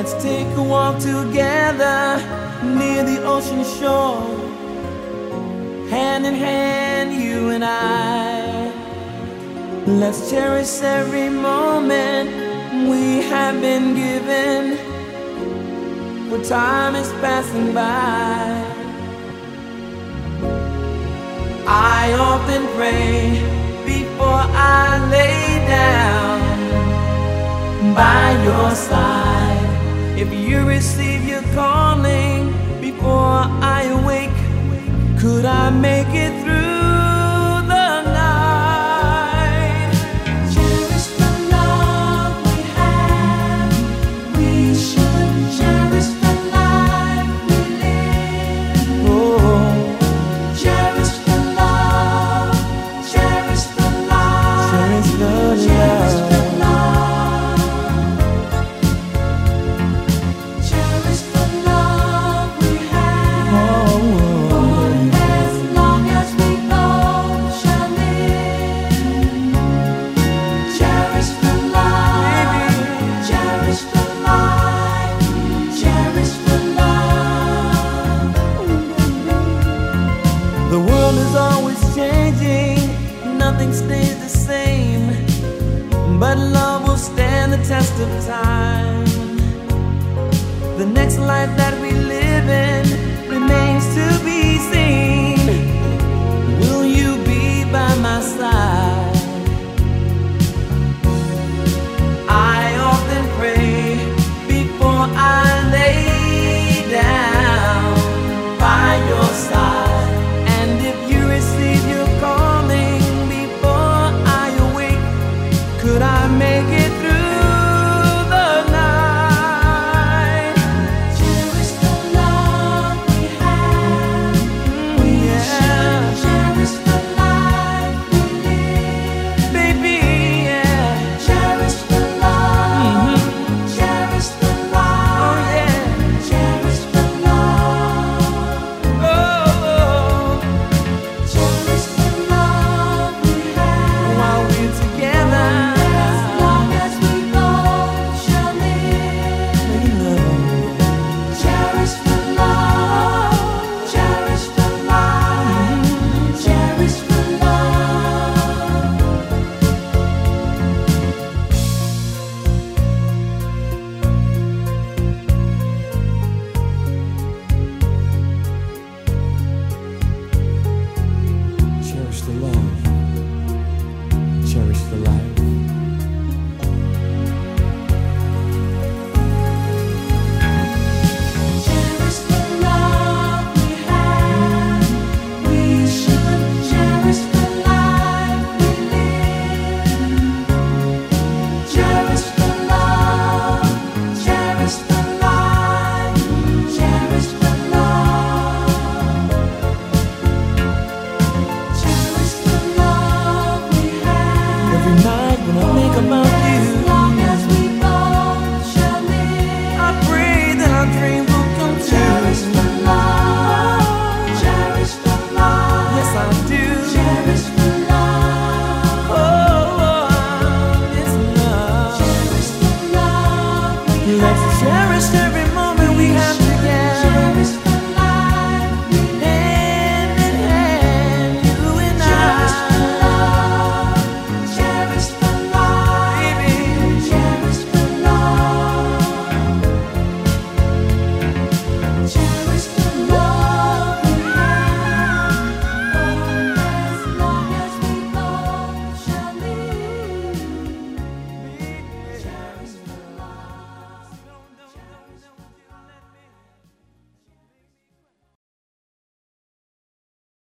Let's take a walk together near the ocean shore, hand in hand, you and I. Let's cherish every moment we have been given, for time is passing by. I often pray before I lay down by your side. If you receive your calling before I awake, could I make it